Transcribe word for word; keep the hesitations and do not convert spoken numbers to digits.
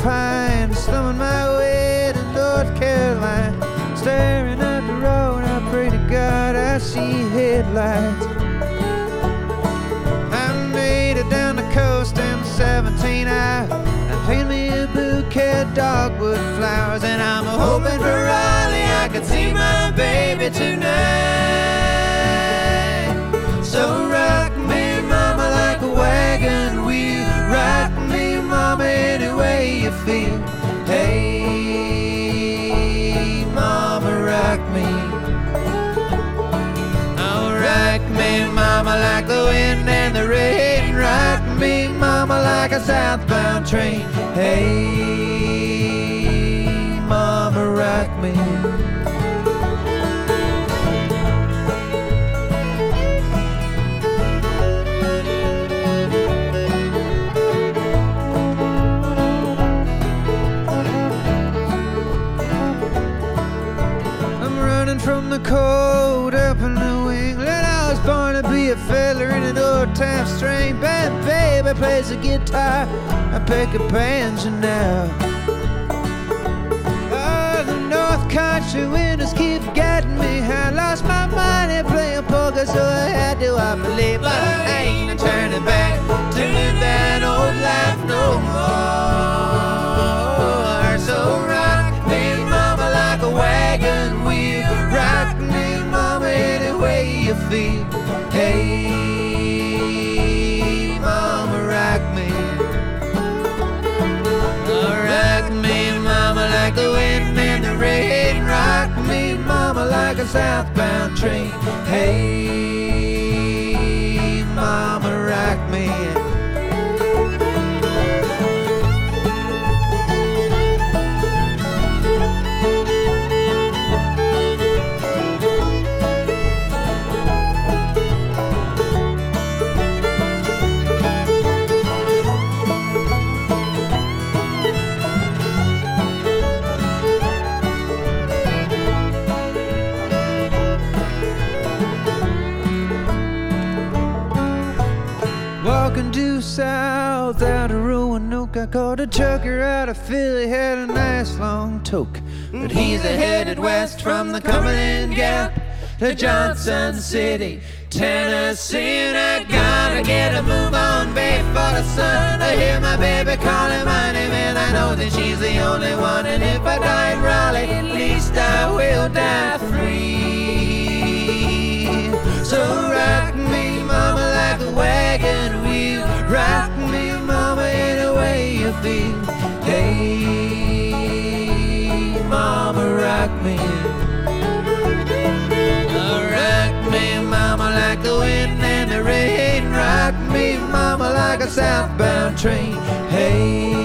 pine, slumming my way to North Carolina. Staring at the road, I pray to God I see headlights. I made it down the coast in seventeen hours. I painted me a bouquet of dogwood flowers, and I'm hoping for Raleigh I could see my baby tonight. So rock me, mama, like a wagon wheel. Rock me, mama, any way you feel. Hey, mama, rock me. Oh, rock me, mama, like the wind and the rain. Rock me, mama, like a southbound train. Hey, mama, rock me. From the cold up in New England, I was born to be a feller in an old-time string band. Baby plays the guitar, I pick a banjo now. Oh, the North Country winters keep getting me high. Lost my money playing poker, so I had to, I believe. But I ain't turning back to live that old life no more. So rock me, mama, like a wagon wheel. Rock me, mama, any way you feel. Hey, mama, rock me. Oh, rock me, mama, like the wind and the rain. Rock me, mama, like a southbound train. Hey, mama, rock me. Walking due south out of Roanoke, I caught a trucker out of Philly, had a nice long toke. But he's a headed west from the Cumberland Gap to Johnson City, Tennessee. And I gotta get a move on, babe, for the sun. I hear my baby calling my name, and I know that she's the only one. And if I die in Raleigh, at least I will die free. So rock me, mama, like a wagon wheel. Rock me, mama, any way you feel. Hey, mama, rock me. Oh, rock me, mama, like the wind and the rain. Rock me, mama, like a southbound train. Hey,